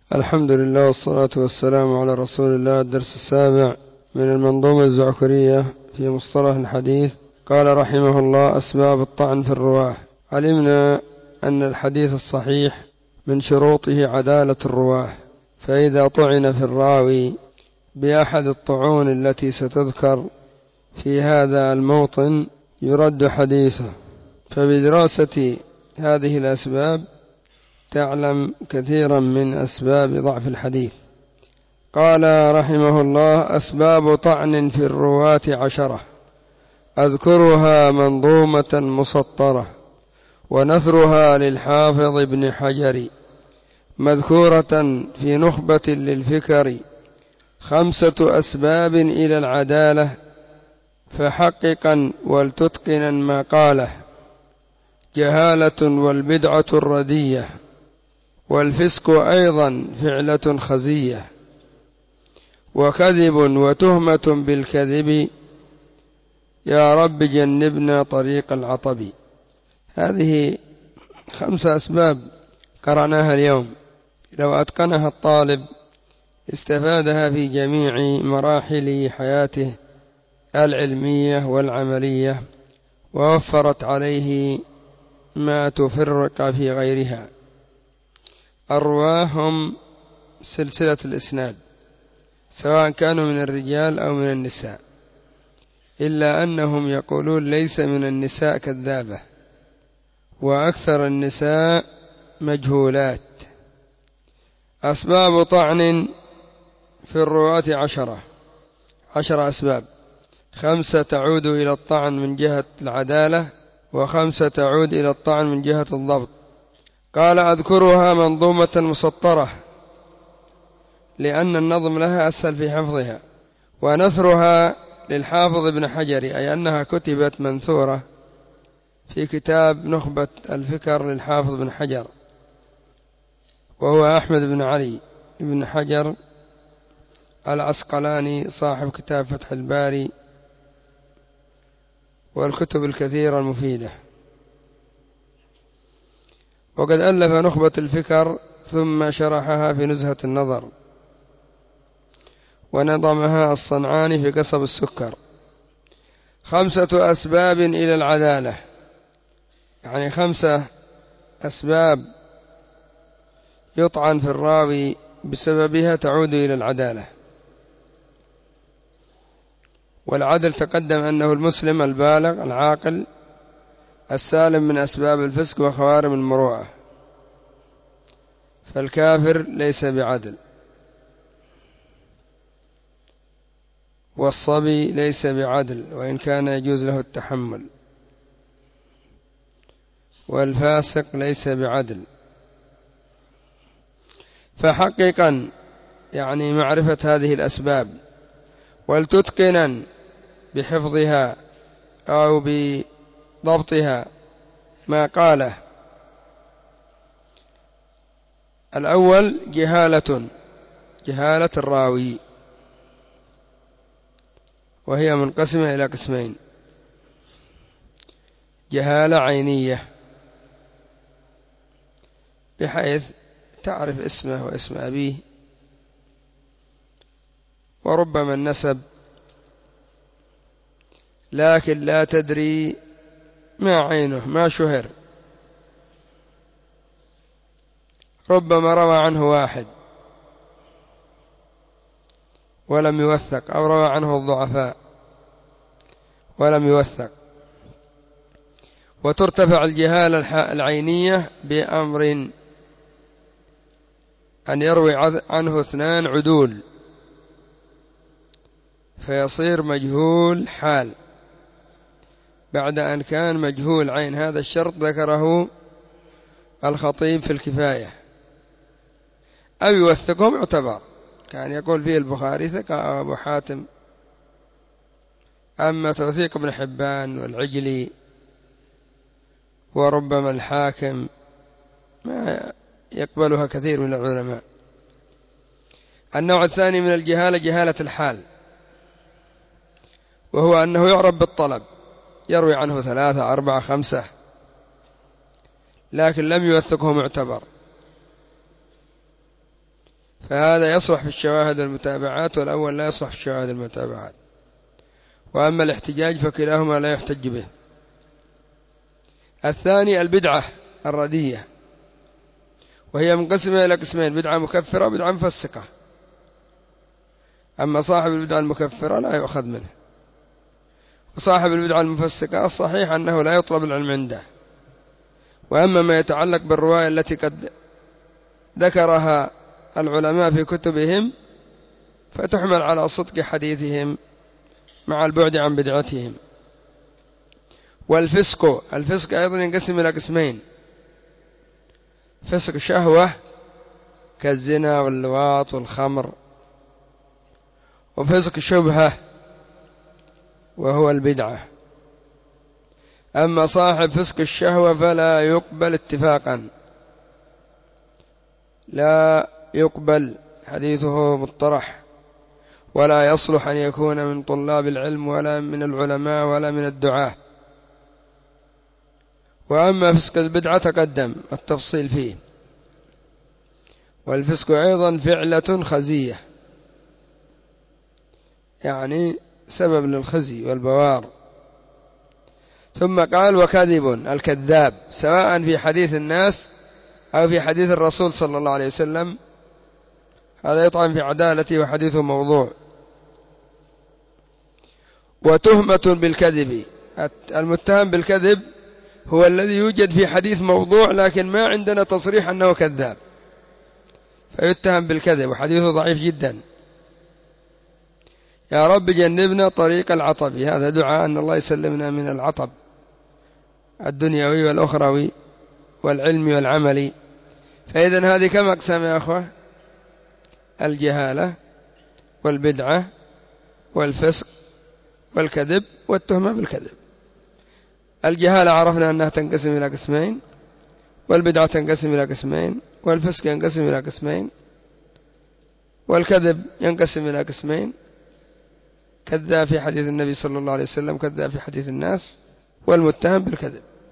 الحمد لله والصلاة والسلام على رسول الله. الدرس السابع من المنظومة الزعكرية في مصطلح الحديث. قال رحمه الله: أسباب الطعن في الرواة. علمنا أن الحديث الصحيح من شروطه عدالة الرواه، فإذا طعن في الراوي بأحد الطعون التي ستذكر في هذا الموطن يرد حديثه. فبدراسة هذه الأسباب تعلم كثيرا من أسباب ضعف الحديث. قال رحمه الله: أسباب طعن في الرواة 10، أذكرها منظومة مسطرة، ونثرها للحافظ ابن حجر، مذكورة في نخبة للفكر. 5 أسباب إلى العدالة، فحققا ولتتقنا ما قاله: جهالة والبدعة الردية، والفسق أيضا فعلة خزية، وكذب وتهمة بالكذب، يا رب جنبنا طريق العطب. هذه 5 أسباب قرأناها اليوم، لو أتقنها الطالب استفادها في جميع مراحل حياته العلمية والعملية، ووفرت عليه ما تفرق في غيرها. الرواه هم سلسلة الإسناد، سواء كانوا من الرجال أو من النساء، إلا أنهم يقولون ليس من النساء كذابة، وأكثر النساء مجهولات. أسباب طعن في الرواة 10 أسباب، 5 تعود إلى الطعن من جهة العدالة، و5 تعود إلى الطعن من جهة الضبط. قال: أذكرها منظومة مسطرة، لأن النظم لها أسهل في حفظها، ونثرها للحافظ ابن حجر، أي أنها كتبت منثورة في كتاب نخبة الفكر للحافظ ابن حجر، وهو أحمد بن علي بن حجر العسقلاني صاحب كتاب فتح الباري والكتب الكثيرة المفيدة. وقد ألف نخبة الفكر ثم شرحها في نزهة النظر، ونظمها الصنعاني في قصب السكر. 5 أسباب إلى العدالة، يعني 5 أسباب يطعن في الراوي بسببها تعود إلى العدالة. والعدل تقدم أنه المسلم البالغ العاقل السالم من أسباب الفسق وخوارم المروءة، فالكافر ليس بعدل، والصبي ليس بعدل وإن كان يجوز له التحمل، والفاسق ليس بعدل. فحققا يعني معرفة هذه الأسباب، ولتتقنا بحفظها أو بضبطها ما قاله. الأول جهالة الراوي، وهي منقسمة إلى قسمين: جهالة عينية، بحيث تعرف اسمه واسم أبيه، وربما النسب، لكن لا تدري ما عينه، ما شهر. ربما روى عنه واحد ولم يوثق، أو روى عنه الضعفاء ولم يوثق. وترتفع الجهالة العينية بأمر: أن يروي عنه 2 عدول، فيصير مجهول حال بعد أن كان مجهول عين. هذا الشرط ذكره الخطيب في الكفاية. أو يوثقهم يعتبر، كان يقول فيه البخاري ثقة أبو حاتم. أما توثيق ابن حبان والعجلي وربما الحاكم ما يقبلها كثير من العلماء. النوع الثاني من الجهالة جهالة الحال، وهو أنه يعرف بالطلب، يروي عنه 3 4 5 لكن لم يوثقه معتبر. فهذا يصلح في الشواهد والمتابعات، والأول لا يصلح في الشواهد والمتابعات. وأما الاحتجاج فكلاهما لا يحتج به. الثاني البدعة الردية، وهي منقسمة إلى قسمين: بدعة مكفرة وبدعة مفسقة. أما صاحب البدعة المكفرة لا يؤخذ منه، وصاحب البدعة المفسقة الصحيح أنه لا يطلب العلم عنده. وأما ما يتعلق بالرواية التي قد ذكرها العلماء في كتبهم فتحمل على صدق حديثهم مع البعد عن بدعتهم. الفسق أيضا ينقسم إلى قسمين: فسق شهوة كالزنا واللواط والخمر، وفسق شبهة وهو البدعة. أما صاحب فسق الشهوة فلا يقبل اتفاقا، لا يقبل حديثه مطرح، ولا يصلح أن يكون من طلاب العلم ولا من العلماء ولا من الدعاة. وأما فسق البدعة تقدم التفصيل فيه. والفسق أيضا فعلة خزية، يعني سبب للخزي والبوار. ثم قال: وكذب الكذاب، سواء في حديث الناس أو في حديث الرسول صلى الله عليه وسلم، هذا يطعن في عدالته وحديثه موضوع. وتهمة بالكذب، المتهم بالكذب هو الذي يوجد في حديث موضوع لكن ما عندنا تصريح أنه كذاب، فيتهم بالكذب وحديثه ضعيف جدا. يا رب جنبنا طريق العطب، هذا دعاء أن الله يسلمنا من العطب الدنيوي والأخروي والعلمي والعملي. فإذن هذه كم أقسام يا أخوة؟ الجهالة والبدعة والفسق والكذب والتهمة بالكذب. الجهالة عرفنا أنها تنقسم إلى قسمين، والبدعة تنقسم إلى قسمين، والفسق ينقسم إلى قسمين، والكذب ينقسم إلى قسمين: كذاب في حديث النبي صلى الله عليه وسلم، كذاب في حديث الناس، والمتهم بالكذب.